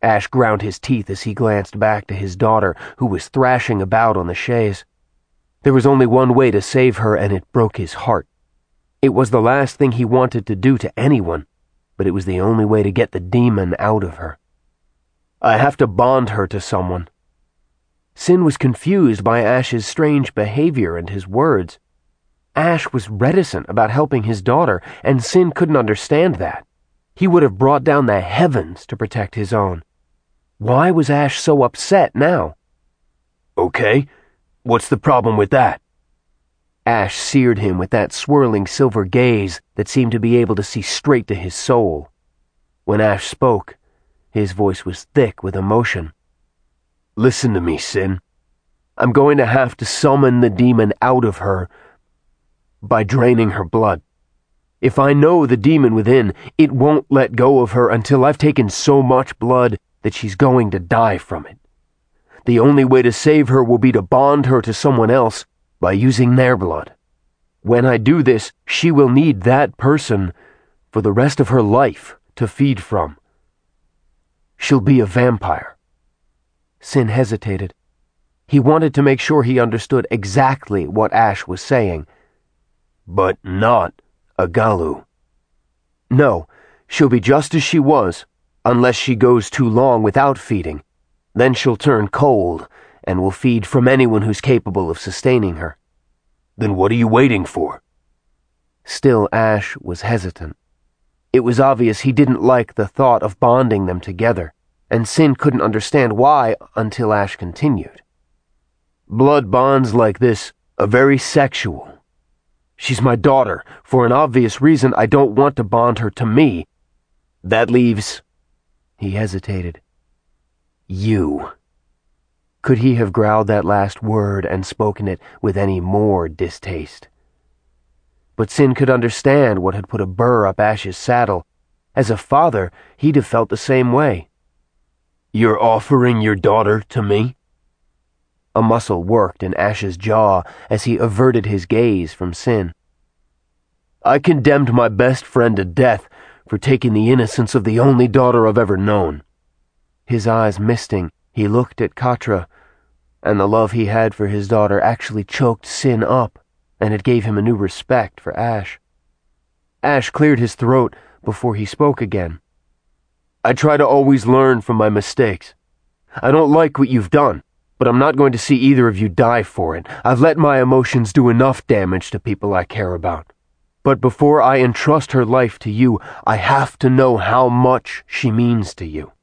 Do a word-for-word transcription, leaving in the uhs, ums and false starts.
Ash ground his teeth as he glanced back to his daughter, who was thrashing about on the chaise. There was only one way to save her, and it broke his heart. It was the last thing he wanted to do to anyone, but it was the only way to get the demon out of her. I have to bond her to someone. Sin was confused by Ash's strange behavior and his words. Ash was reticent about helping his daughter, and Sin couldn't understand that. He would have brought down the heavens to protect his own. Why was Ash so upset now? Okay, what's the problem with that? Ash seared him with that swirling silver gaze that seemed to be able to see straight to his soul. When Ash spoke, his voice was thick with emotion. Listen to me, Sin. I'm going to have to summon the demon out of her by draining her blood. If I know the demon within, it won't let go of her until I've taken so much blood that she's going to die from it. The only way to save her will be to bond her to someone else by using their blood. When I do this, she will need that person for the rest of her life to feed from. She'll be a vampire. Sin hesitated. He wanted to make sure he understood exactly what Ash was saying. But not a Galu. No, she'll be just as she was, unless she goes too long without feeding. Then she'll turn cold and will feed from anyone who's capable of sustaining her. Then what are you waiting for? Still, Ash was hesitant. It was obvious he didn't like the thought of bonding them together, and Sin couldn't understand why until Ash continued. Blood bonds like this are very sexual. She's my daughter. For an obvious reason, I don't want to bond her to me. That leaves... He hesitated. You. Could he have growled that last word and spoken it with any more distaste? But Sin could understand what had put a burr up Ash's saddle. As a father, he'd have felt the same way. You're offering your daughter to me? A muscle worked in Ash's jaw as he averted his gaze from Sin. I condemned my best friend to death for taking the innocence of the only daughter I've ever known. His eyes misting, he looked at Katra, and the love he had for his daughter actually choked Sin up, and it gave him a new respect for Ash. Ash cleared his throat before he spoke again. I try to always learn from my mistakes. I don't like what you've done, but I'm not going to see either of you die for it. I've let my emotions do enough damage to people I care about. But before I entrust her life to you, I have to know how much she means to you.